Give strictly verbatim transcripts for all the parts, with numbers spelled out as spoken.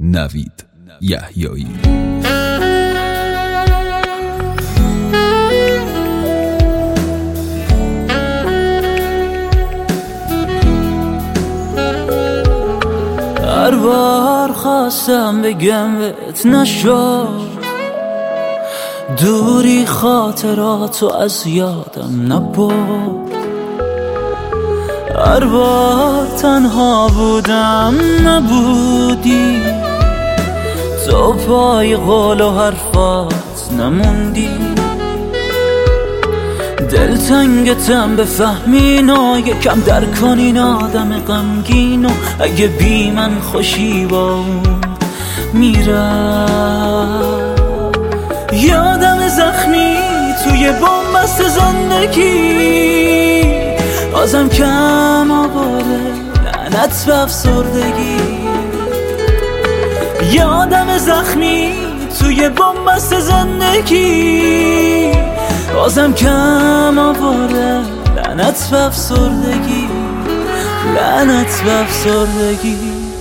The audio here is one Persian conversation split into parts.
نوید یحیایی. هر بار خواستم بگم بهت نشد، دوری خاطراتو از یادم نبرد. هر بار تنها بودم نبودی، تو پای قول و حرفات نموندی. دلتنگتم بفهمینا، یکم در کنین آدم غمگینو. اگه بی من خوشی با اون میرم، یادم زخمی توی بنبست زندگی، بازم کم آواره لعنت به افسردگی. یادم زخمی توی بنبست زندگی، بازم کم آواره لعنت به افسردگی، لعنت به افسردگی.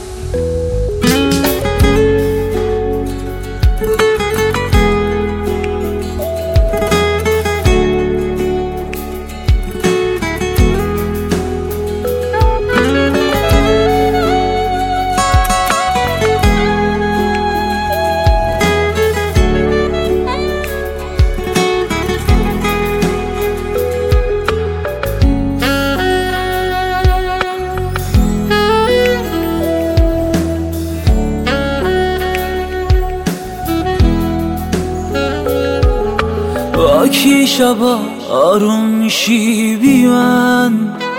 با کی شبا آروم میشی بی من؟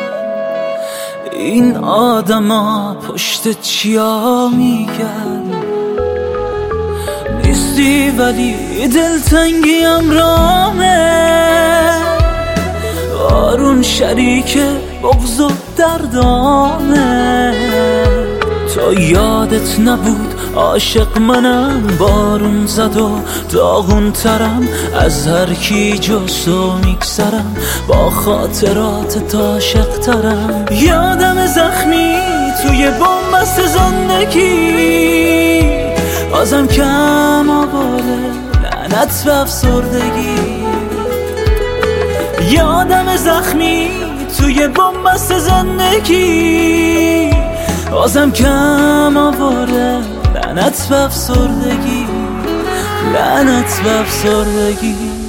این آدما پشت چیا میگن؟ نیستی ولی دلتنگی امرامه، آروم شریک بغض و دردامه. تو یادت نبود عاشق منم، بارون زد و داغون ترم از هر کی جز تو میگذرم، با خاطرات عاشق ترم. یادم زخمی توی بنبست زندگی، بازم کم آواره لعنت به افسردگی. یادم زخمی توی بنبست زندگی، بازم کم آواره لعنت به افسردگی، لعنت به افسردگی.